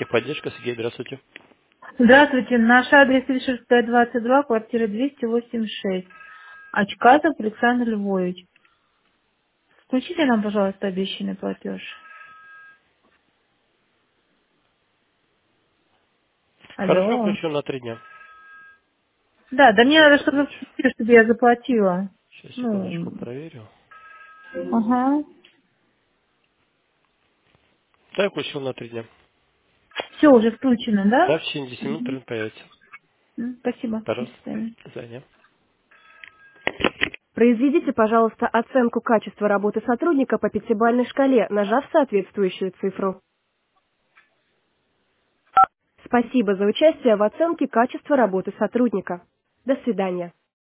Техподдержка, Сергей, здравствуйте. Здравствуйте, наш адрес Вишерская, 22, квартира 286. Очкатов Александр Львович. Включите нам, пожалуйста, обещанный платеж. Хорошо, Алло. включу на 3 дня. Да, да мне Сейчас, надо, чтобы секундочку. включили, чтобы я заплатила. Сейчас, секундочку, Ну, проверю. ага. Да, я включил на 3 дня. Все уже включено, да? Да, в течение 10 минут рынок появится. Спасибо. До Пожалуйста. свидания. До свидания. Произведите, пожалуйста, оценку качества работы сотрудника по пятибалльной шкале, нажав соответствующую цифру. Спасибо за участие в оценке качества работы сотрудника. До свидания.